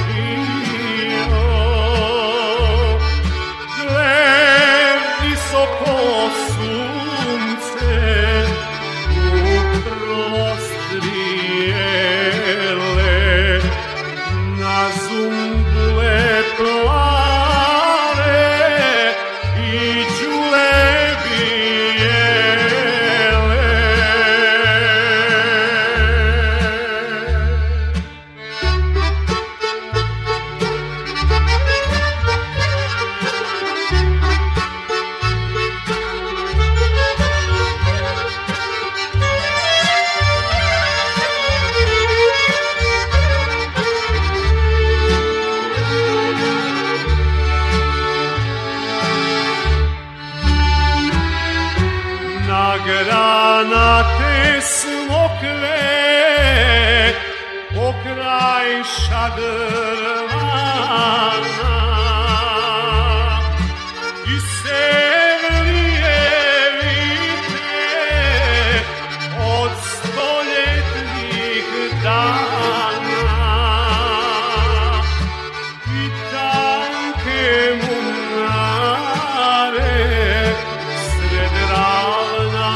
Granate smokve pokraj šagrvana i severnije vite od stoljetnih dana i tanke munare sred ravna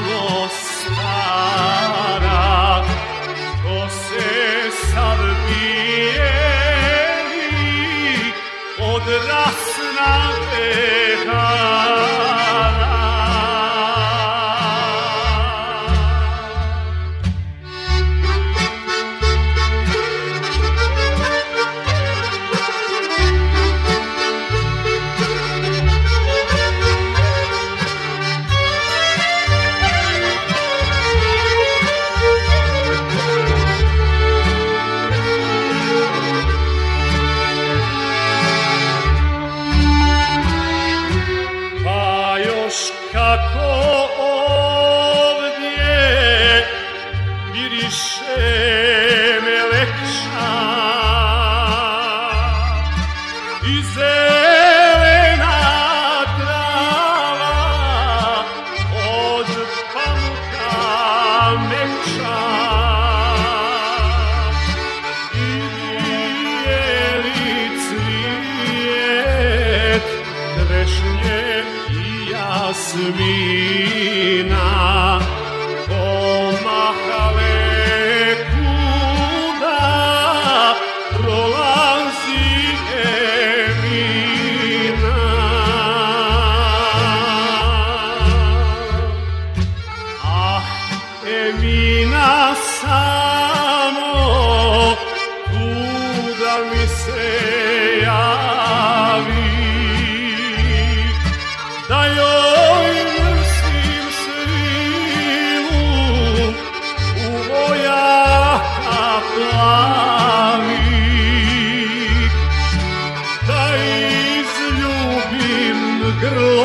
Mostara, ko se sav bijeli od rasna pehara. Kako ovdje miriše melekša i zelena trava od pamuka mekša i bijeli cvijet trešnje jasmina pomahale kuda prolazi Emina. Ah, Emina samo kuda mi se javi da joj nosim svilu u vojaka plavih, da izljubim grlo